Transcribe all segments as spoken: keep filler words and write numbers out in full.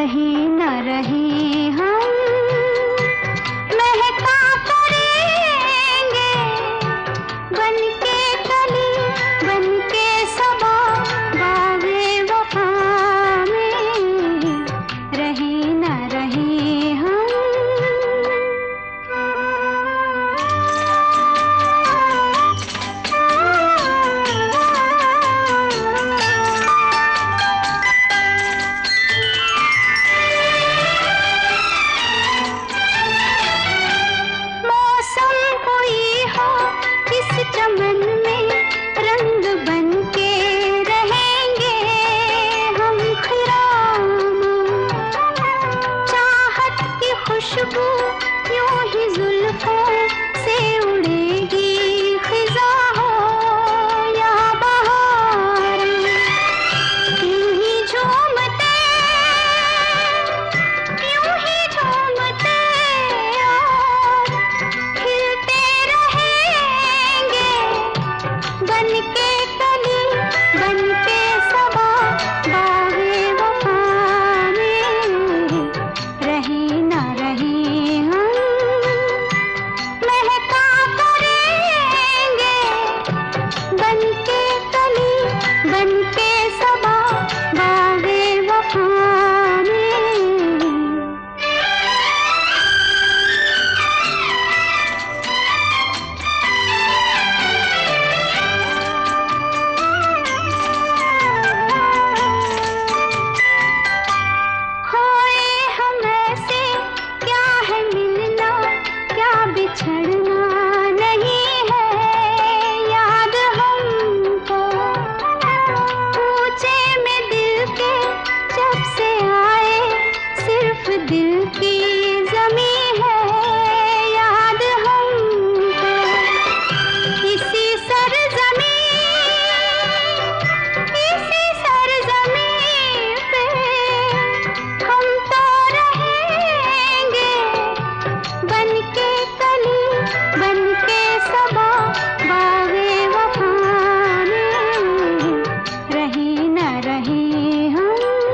रही न रही हम महका करेंगे, बन के कली बन के सबा बागे वफा में रही न रही हम। चमन में रंग बन के रहेंगे हम खिरामा, चाहत की खुशबू यूं ही जुल्फों से उड़ेगी खिजा हो या बहार, यूं ही झूमते यूं ही झूमते और खिलते बन के कली बन के सबा बागे वफा में रही न रही हम महका करेंगे, बन के कली बन के सबा बागे वफा में। बिछड़ना नहीं है याद हमको, पूछे में दिल के जब से आए सिर्फ दिल की जमी है याद हमको। इसी सरजमी इसी सरजमी पे हम तो रहेंगे, बन के बन के सबा बागे वफा में रही न रही हम।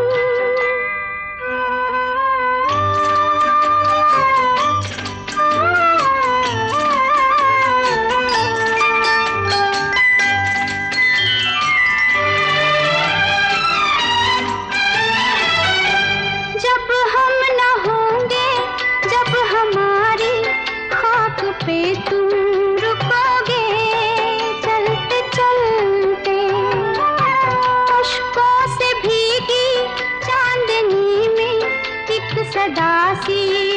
जब हम न होंगे, जब हमारी खाक पे तुम रुकोगे चलते चलते, अश्कों से भीगी चांदनी में एक सदा सी